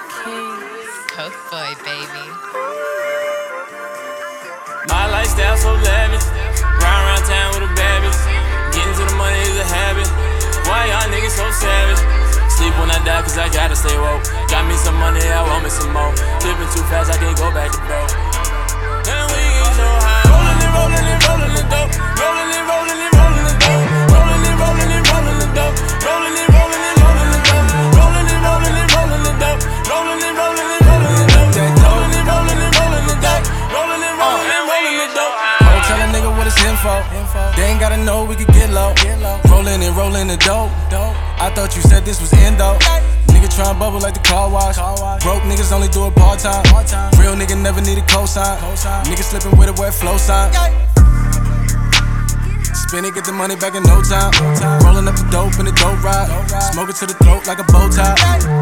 Coke boy, baby. My lifestyle so lavish. Ride around town with a baby. Getting to the money is a habit. Why y'all niggas so savage? Sleep when I die cause I gotta stay woke. Got me some money, I want me some more. Living too fast, I can't go back to broke. And we get so high. Rolling and rolling and rolling the dope. Rolling and rolling and rolling the dope. Rolling and rolling and rolling the dope. Rolling and rolling and rolling the dope. Rolling and rolling and rolling the dope. Rolling and rolling and rolling the dope. Rolling and rolling and rolling the dope. Rolling and rolling and rolling the dope. Ho, tell a nigga what it's info. They ain't gotta know we could get low. Rolling and rolling the dope. I thought you said this was endo. Nigga tryna bubble like the car wash. Broke niggas only do it part-time. Real nigga never need a cosign. Nigga slipping with a wet flow sign. Spin it, get the money back in no time. Rolling up the dope in the dope ride. Smoke it to the throat like a bow tie.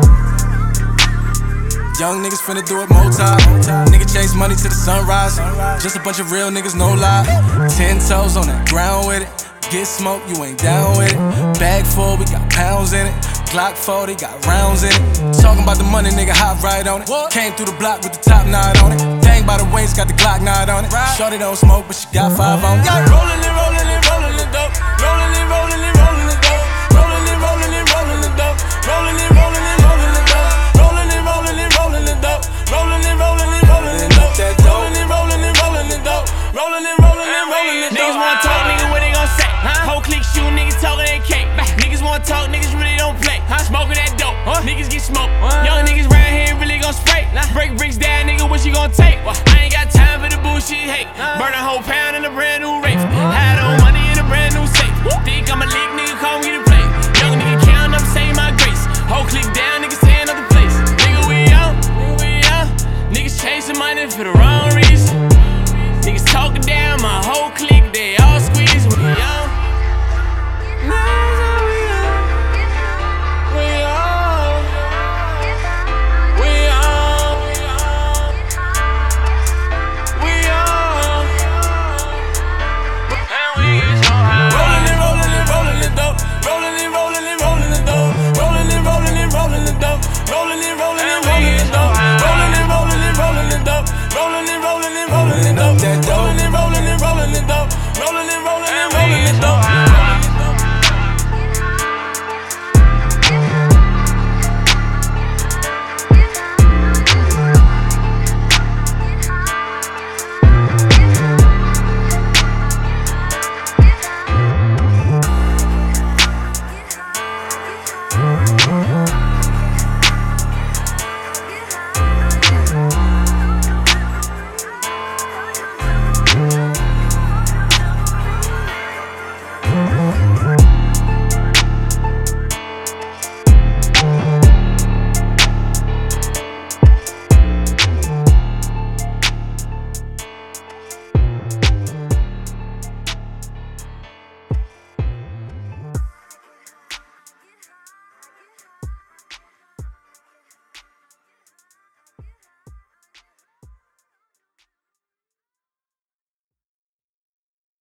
Young niggas finna do it more time. Nigga chase money to the sunrise. Just a bunch of real niggas, no lie. 10 toes on that ground with it. Get smoked, you ain't down with it. Bag full, we got pounds in it. Glock 40, got rounds in it. Talking about the money, nigga, hop right on it. Came through the block with the top knot on it. Dang by the waist, got the Glock knot on it. Shorty don't smoke, but she got 5 on it. Rolling and rolling and rolling the dope. Rolling and rolling and rolling the dope. Rolling and rolling and rolling the dope. Rolling and rolling and rolling the dope. Rolling and rolling and rolling the dope. Rolling and rolling and rolling the dope. Rolling and rolling and rolling the dope. Rolling and rolling and rolling the dope. Niggas wanna talk, nigga, what they gon' say? Whole clique shoot, niggas talking that cake. Niggas wanna talk, niggas really don't play. Smoking that dope, niggas get smoked. Young niggas round here really gon' spray. Break bricks down, nigga, what you gon' take? I ain't got time for the bullshit hate. Burn a whole pound in a brand new race. Had on money in a brand new safe. Think I'm a lick, nigga, call me to play. Young nigga counting up, say my grace. Whole clique down, niggas stay another place. Nigga, we out, niggas chasing money for the wrong reason. Niggas talking down my whole clique.